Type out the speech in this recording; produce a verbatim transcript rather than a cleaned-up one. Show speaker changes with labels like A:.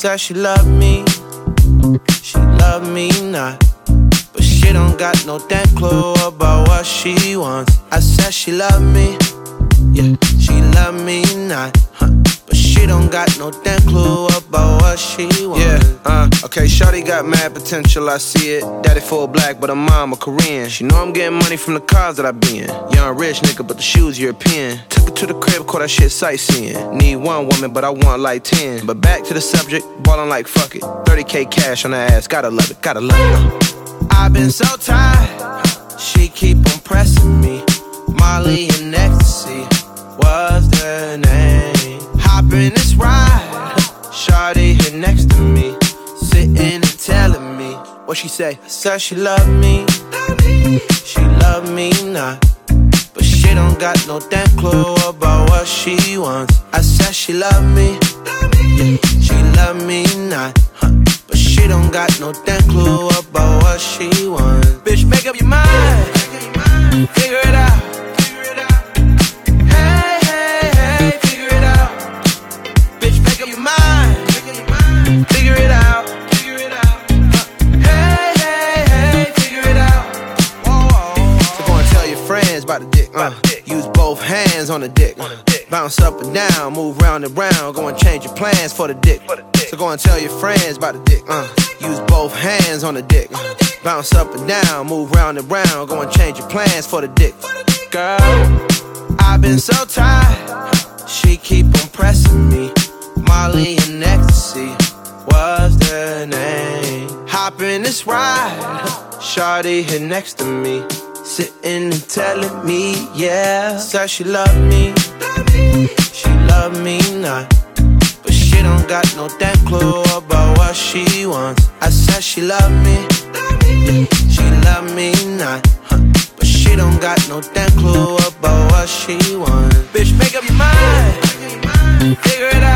A: said she loved me, she loved me not. But she don't got no damn clue about what she wants. I said she loved me, yeah, she loved me not, huh. But she don't got no damn clue about what she wants. Yeah, uh, okay, shawty got mad potential, I see it. Daddy full black, but her mom a Korean. She know I'm getting money from the cars that I be in. Young rich nigga, but the shoes European. Took her to the crib, caught that shit sightseeing. Need one woman, but I want like ten. But back to the subject, ballin' like fuck it. thirty K cash on her ass, gotta love it, gotta love it. I've been so tired, she keep on pressing me. Molly and ecstasy was the name. Hop in this ride, shawty here next to me, sitting and telling me what she say. I said she loved me, she loved me not. But she don't got no damn clue about what she wants. I said she loved me, yeah, she loved me not, huh. But she don't got no damn clue about what she wants. Bitch, make up your mind, figure it out. Hey, hey, hey, figure it out. Bitch, make up your mind, figure it out. Hey, hey, hey, figure it out. So go and tell your friends about the dick, uh. Use both hands on the dick, uh. Bounce up and down, move round and round. Go and change your plans for the dick. So go and tell your friends about the dick, uh. Use both hands on the dick, uh. Bounce up and down, move round and round. Go and change your plans for the dick. Girl, I've been so tired, she keep on pressing me. Molly and ecstasy was the name. Hop in this ride, shawty here next to me, sitting and telling me, yeah. Said she loved me, she loved me not. But she don't got no damn clue about what she wants. I said she loved me, yeah, she loved me not, huh. But she don't got no damn clue about what she wants. Bitch, make up your mind, figure it out.